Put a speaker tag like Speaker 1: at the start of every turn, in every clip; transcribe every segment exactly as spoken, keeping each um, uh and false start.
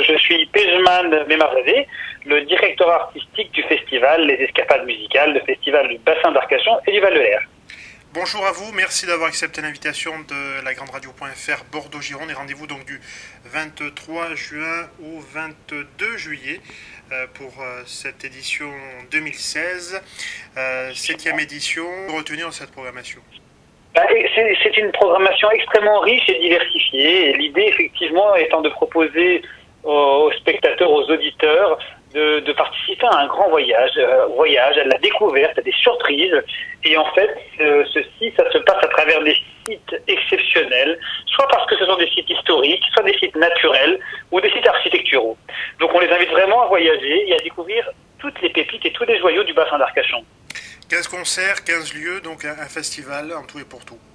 Speaker 1: je suis Pejman Memardé, le directeur artistique du festival Les Escapades Musicales, le festival du bassin d'Arcachon et du Val-de-Lair.
Speaker 2: Bonjour à vous, merci d'avoir accepté l'invitation de la grande radio point F R Bordeaux-Gironde et rendez-vous donc du vingt-trois juin au vingt-deux juillet euh, pour euh, cette édition deux mille seize, euh, septième édition. Retenir dans cette programmation.
Speaker 1: C'est une programmation extrêmement riche et diversifiée. L'idée, effectivement, étant de proposer aux spectateurs, aux auditeurs, de, de participer à un grand voyage, euh, voyage à la découverte, à des surprises. Et en fait, euh, ceci, ça se passe à travers des sites exceptionnels, soit parce que ce sont des sites historiques, soit des sites naturels ou des sites architecturaux. Donc on les invite vraiment à voyager et à découvrir toutes les pépites et tous les joyaux du bassin d'Arcachon.
Speaker 2: quinze concerts, quinze lieux, donc un, un festival en tout et pour tout.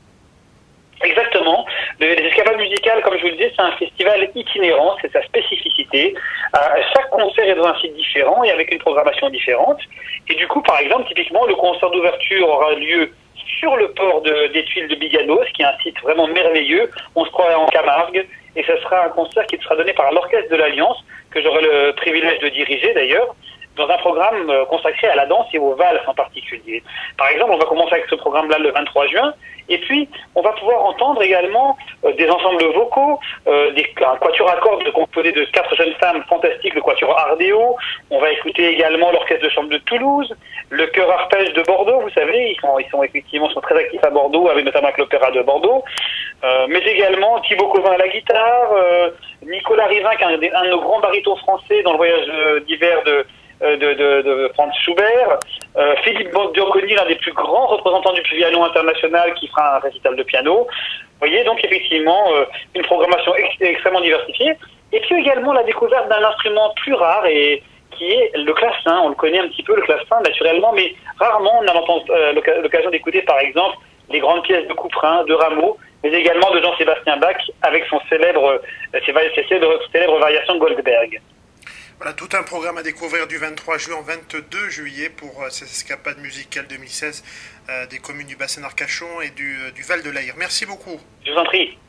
Speaker 1: Exactement. Les Escapades Musicales, comme je vous le disais, c'est un festival itinérant, c'est sa spécificité. Euh, chaque concert est dans un site différent et avec une programmation différente. Et du coup, par exemple, typiquement, le concert d'ouverture aura lieu sur le port de, des Tuiles de Biganos, qui est un site vraiment merveilleux. On se croirait en Camargue. Et ce sera un concert qui sera donné par l'Orchestre de l'Alliance, que j'aurai le privilège de diriger d'ailleurs, dans un programme consacré à la danse et aux valses en particulier. Par exemple, on va commencer avec ce programme-là le vingt-trois juin, et puis on va pouvoir entendre également euh, des ensembles vocaux, euh, des, un quatuor à cordes composé de quatre jeunes femmes fantastiques, le quatuor Ardéo. On va écouter également l'orchestre de chambre de Toulouse, le chœur arpège de Bordeaux, vous savez, ils sont, ils sont effectivement sont très actifs à Bordeaux, avec notamment avec l'Opéra de Bordeaux, euh, mais également Thibaut Covin à la guitare, euh, Nicolas Rivin, qui est un, des, un de nos grands barytons français dans le voyage euh, d'hiver de De, de, de Franz Schubert, euh, Philippe Dioconi, l'un des plus grands représentants du piano international, qui fera un récital de piano. Vous voyez, donc effectivement euh, une programmation ex extrêmement diversifiée. Et puis également la découverte d'un instrument plus rare et qui est le clavecin. On le connaît un petit peu, le clavecin, naturellement, mais rarement on a euh, l'occasion d'écouter par exemple les grandes pièces de Couperin, de Rameau, mais également de Jean-Sébastien Bach avec son célèbre, euh, ses, ses célèbres, célèbres variations Goldberg.
Speaker 2: Voilà, tout un programme à découvrir du vingt-trois juin au vingt-deux juillet pour euh, ces escapades musicales deux mille seize euh, des communes du bassin d'Arcachon et du, euh, du Val-de-Lair. Merci beaucoup.
Speaker 1: Je vous en prie.